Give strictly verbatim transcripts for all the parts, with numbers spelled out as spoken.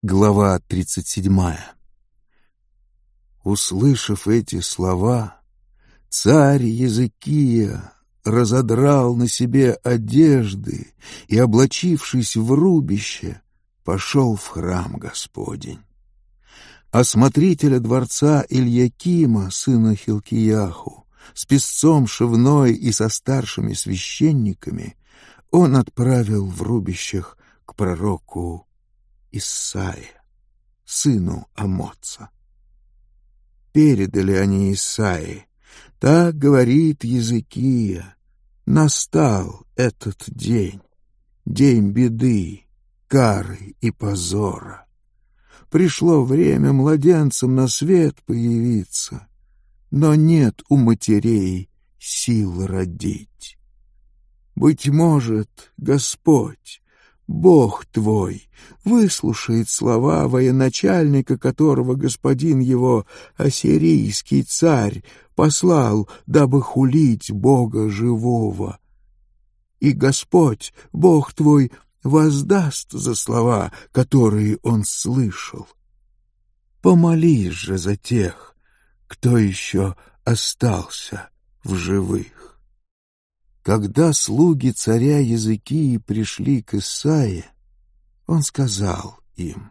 Глава тридцать седьмая. Услышав эти слова, царь Езекия разодрал на себе одежды и, облачившись в рубище, пошел в храм Господень. А смотрителя дворца Ильякима, сына Хилкияху, с песцом Шевной и со старшими священниками он отправил в рубищах к пророку Исаии, сыну Амоца. Передали они Исаии: «Так говорит Езекия, настал этот день, день беды, кары и позора. Пришло время младенцам на свет появиться, но нет у матерей сил родить. Быть может, Господь, Бог твой, выслушает слова военачальника, которого господин его, ассирийский царь, послал, дабы хулить Бога живого. И Господь, Бог твой, воздаст за слова, которые он слышал. Помолись же за тех, кто еще остался в живых». Когда слуги царя Езекии пришли к Исаии, он сказал им: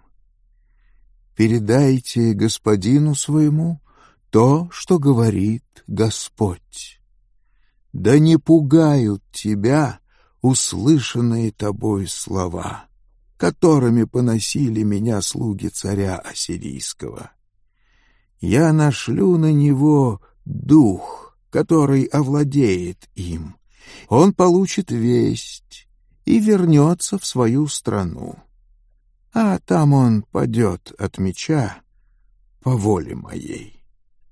«Передайте господину своему то, что говорит Господь. Да не пугают тебя услышанные тобой слова, которыми поносили меня слуги царя Ассирийского. Я нашлю на него дух, который овладеет им. Он получит весть и вернется в свою страну, а там он падет от меча по воле моей».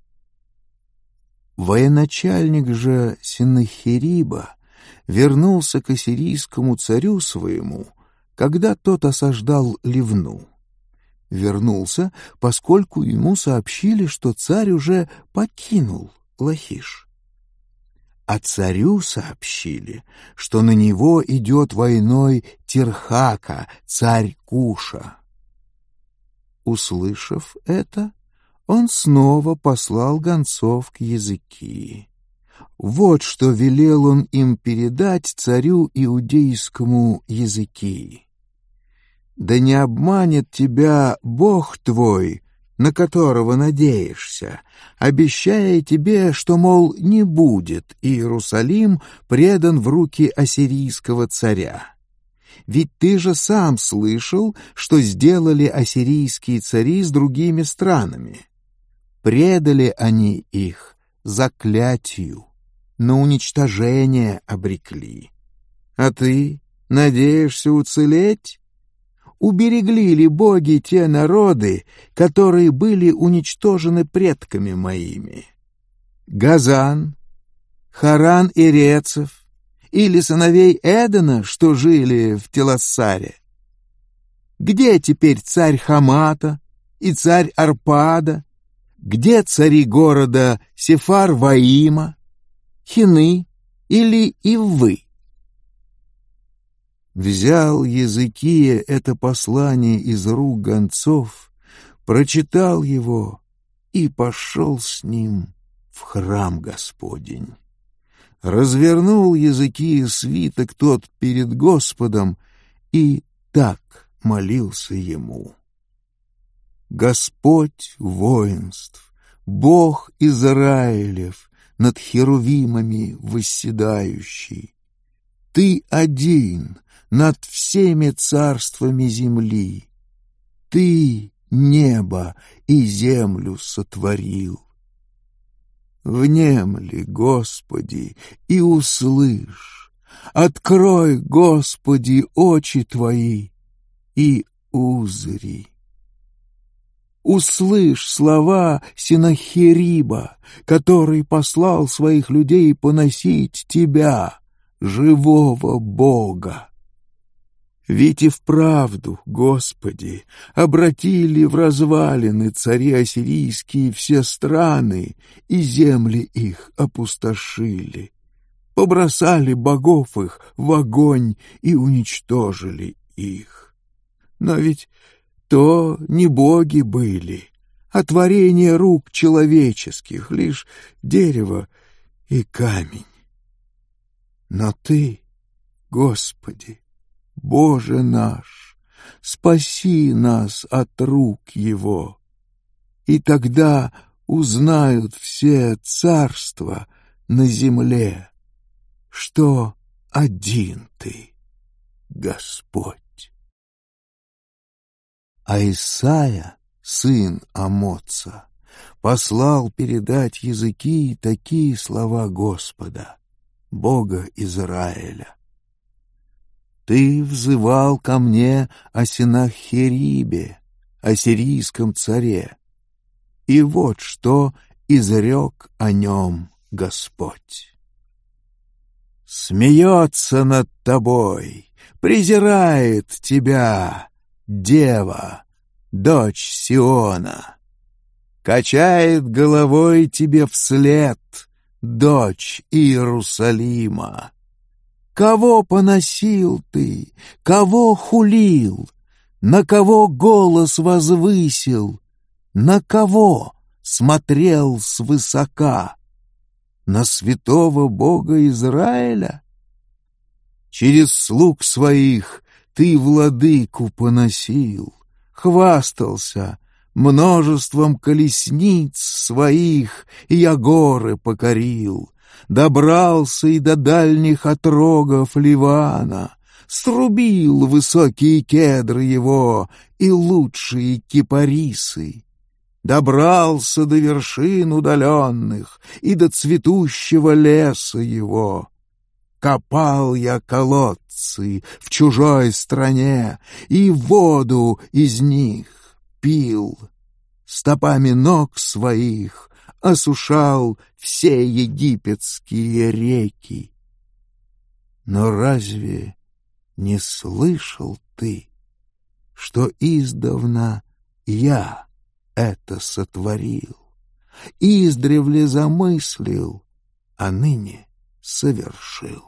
Военачальник же Сеннахериба вернулся к ассирийскому царю своему, когда тот осаждал Ливну. Вернулся, поскольку ему сообщили, что царь уже покинул Лахиш. А царю сообщили, что на него идет войной Тирхака, царь Куша. Услышав это, он снова послал гонцов к Езекии. Вот что велел он им передать царю иудейскому Езекии: «Да не обманет тебя Бог твой, на которого надеешься, обещая тебе, что, мол, не будет Иерусалим предан в руки ассирийского царя. Ведь ты же сам слышал, что сделали ассирийские цари с другими странами. Предали они их заклятию, на уничтожение обрекли. А ты надеешься уцелеть? Уберегли ли боги те народы, которые были уничтожены предками моими? Газан, Харан и Рецев, или сыновей Эдена, что жили в Телассаре? Где теперь царь Хамата и царь Арпада? Где цари города Сефар-Ваима, Хины или Иввы?» Взял Езекия это послание из рук гонцов, прочитал его и пошел с ним в храм Господень. Развернул Езекия свиток тот перед Господом и так молился ему: «Господь воинств, Бог Израилев, над херувимами восседающий, Ты один над всеми царствами земли, Ты небо и землю сотворил. Внемли, Господи, и услышь, открой, Господи, очи Твои и узри. Услышь слова Сеннахериба, который послал своих людей поносить Тебя, живого Бога. Ведь и вправду, Господи, обратили в развалины цари ассирийские все страны, и земли их опустошили, побросали богов их в огонь и уничтожили их. Но ведь то не боги были, а творение рук человеческих, лишь дерево и камень. Но Ты, Господи, Боже наш, спаси нас от рук его, и тогда узнают все царства на земле, что один Ты, Господь. А Исайя, сын Амоца, послал передать языки такие слова Господа, Бога Израиля. Ты взывал ко мне о Сенахерибе, о сирийском царе, и вот что изрек о нем Господь. Смеется над тобой, презирает тебя дева, дочь Сиона, качает головой тебе вслед дочь Иерусалима. Кого поносил ты, кого хулил, на кого голос возвысил, на кого смотрел свысока? На святого Бога Израиля? Через слуг своих ты владыку поносил, хвастался множеством колесниц своих, и я горы покорил, добрался и до дальних отрогов Ливана, срубил высокие кедры его и лучшие кипарисы, добрался до вершин удаленных и до цветущего леса его. Копал я колодцы в чужой стране, и воду из них пил. Стопами ног своих осушал все египетские реки. Но разве не слышал ты, что издавна я это сотворил, издревле замыслил, а ныне совершил?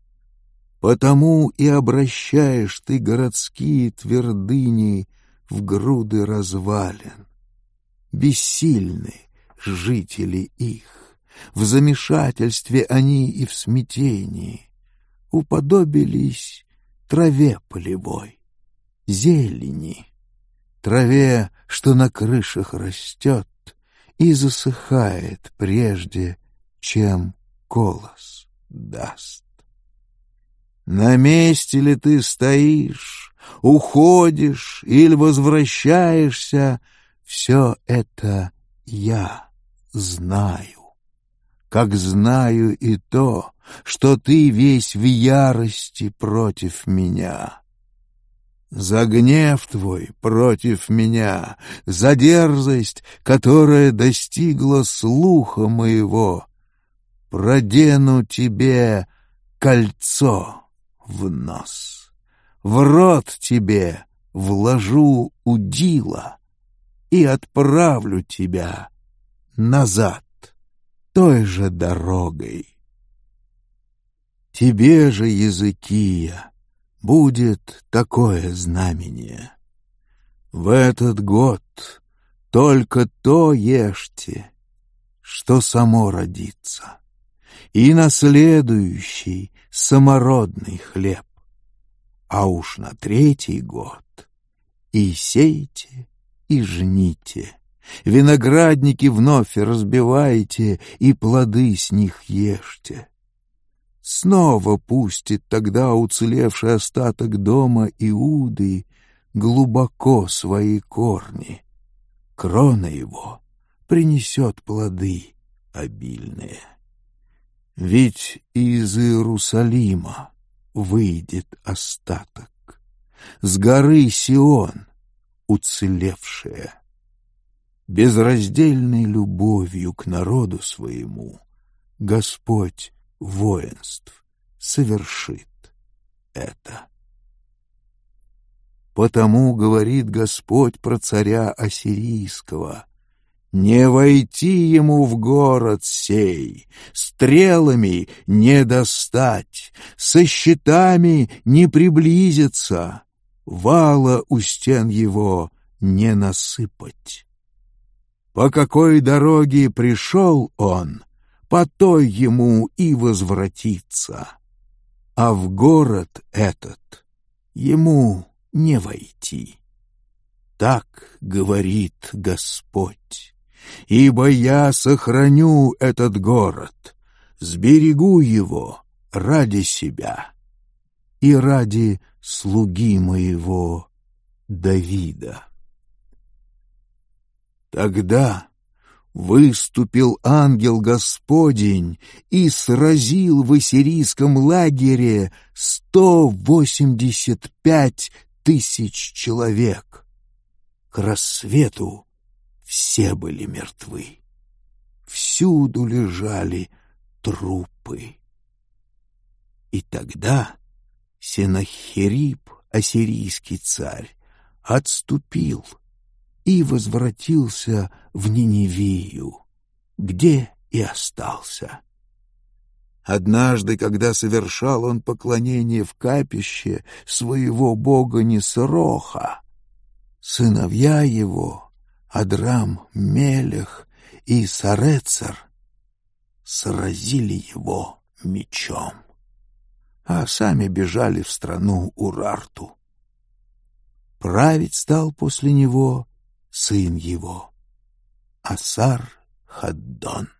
Потому и обращаешь ты городские твердыни в груды развалин. Бессильны жители их, в замешательстве они и в смятении, уподобились траве полевой, зелени, траве, что на крышах растет и засыхает прежде, чем колос даст. На месте ли ты стоишь, уходишь или возвращаешься, все это я знаю, как знаю и то, что ты весь в ярости против меня. За гнев твой против меня, за дерзость, которая достигла слуха моего, продену тебе кольцо в нос, в рот тебе вложу удила и отправлю тебя назад той же дорогой. Тебе же, Языкия, будет такое знамение. В этот год только то ешьте, что само родится, и на следующий самородный хлеб, а уж на третий год и сейте, и жните, виноградники вновь разбивайте, и плоды с них ешьте. Снова пустит тогда уцелевший остаток дома Иуды глубоко свои корни. Крона его принесет плоды обильные. Ведь из Иерусалима выйдет остаток, с горы Сион уцелевшая. Безраздельной любовью к народу своему Господь воинств совершит это. Потому говорит Господь про царя ассирийского: не войти ему в город сей, стрелами не достать, со щитами не приблизиться, вала у стен его не насыпать. По какой дороге пришел он, по той ему и возвратиться, а в город этот ему не войти. Так говорит Господь, ибо я сохраню этот город, сберегу его ради себя и ради слуги моего Давида. Тогда выступил ангел Господень и сразил в ассирийском лагере сто восемьдесят пять тысяч человек. К рассвету все были мертвы. Всюду лежали трупы. И тогда Сенахериб, ассирийский царь, отступил и возвратился в Ниневию, где и остался. Однажды, когда совершал он поклонение в капище своего бога Несроха, сыновья его, Адрам, Мелех и Сарецер, сразили его мечом, а сами бежали в страну Урарту. Править стал после него сын его, Асар-Хаддон.